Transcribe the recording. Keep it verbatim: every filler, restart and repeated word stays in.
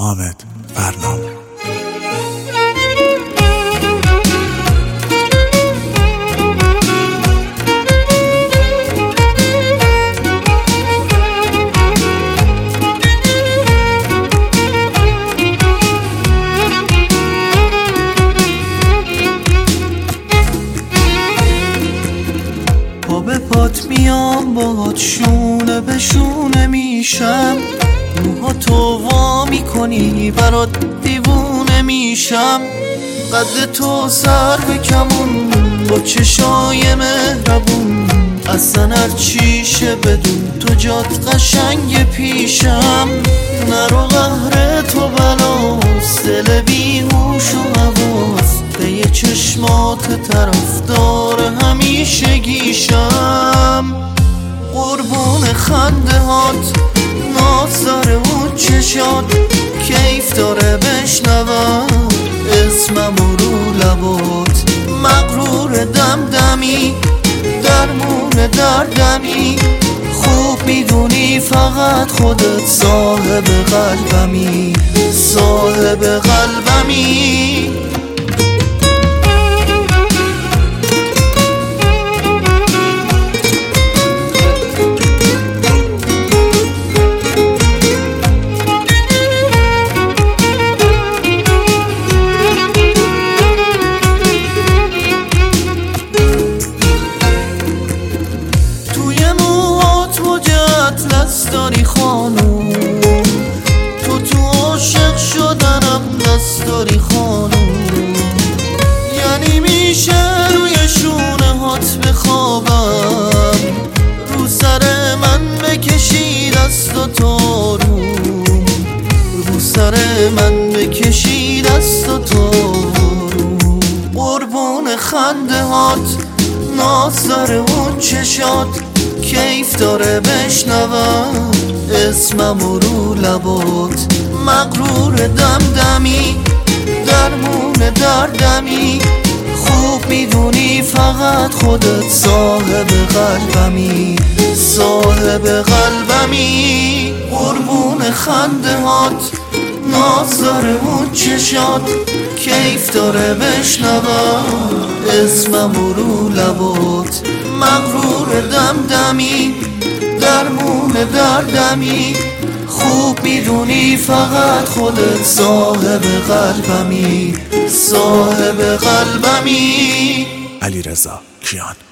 حامد برنامه. پا به پات میام باهات شونه به شونه میشم، موها تو وا میکنی برات دیوونه میشم، قد تو سر به کمون با چشای مهربون، اصلا هر چیشه بدون تو جات قشنگ پیشم، نرو قهر تو بلاست دل بیهوش و حواس، به یه چشمات طرفدار همیشه گیشم، قربون خنده هات ناز داره اون چشات، کیف داره بشنوم اسمم رو لبات، مغرور دمدمی درمون دردمی، خوب میدونی فقط خودت صاحب قلبمی، صاحب قلبمی. داری خانوم تو تو عاشق شدنم دست داری خانوم، یعنی میشه روی شونه هات بخوابم، رو سر من بکشی دست و تاروم، رو سر من بکشی دست و تاروم، قربون خنده هات ناز داره اون چشات، کیف داره بشنوم اسمم رو لبات، مغرور دمدمی درمون دردمی، خوب میدونی فقط خودت صاحب قلبمی، صاحب قلبمی، قربون خنده هات ناز داره اون چشات، کیف داره بشنوم اسمم رو لبات، مغرور دمدمی درمون دردمی، خوب میدونی فقط خودت صاحب قلبمی، صاحب قلبمی. علیرضا کیان.